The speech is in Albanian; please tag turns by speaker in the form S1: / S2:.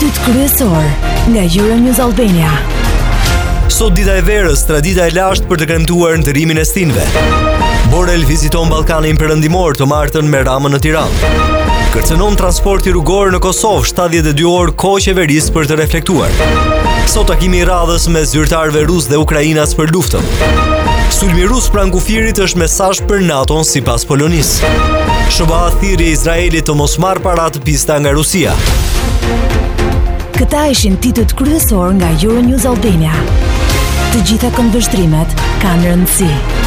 S1: Institut Kryesor nga Euronews Albania.
S2: Sot dita e verës, tradita e lashtë për të kremtuar ndërimin e stinëve. Borrell viziton Ballkanin Perëndimor të martën me Ramën në Tiranë. Kërcënon transporti rrugor në Kosovë 72 orë kohë qeverisë për të reflektuar. Sot takimi i radhës mes zyrtarëve rus dhe ukrainas për luftën. Sulmi rus pranë kufirit është mesazh për NATO-n sipas Polonisë. SBA thirrje Izraelit të mos marrë paratë pista nga Rusia.
S1: Këta ishin titujt kryesor nga Euronews Albania. Të gjitha këndvështrimet kanë rëndësi.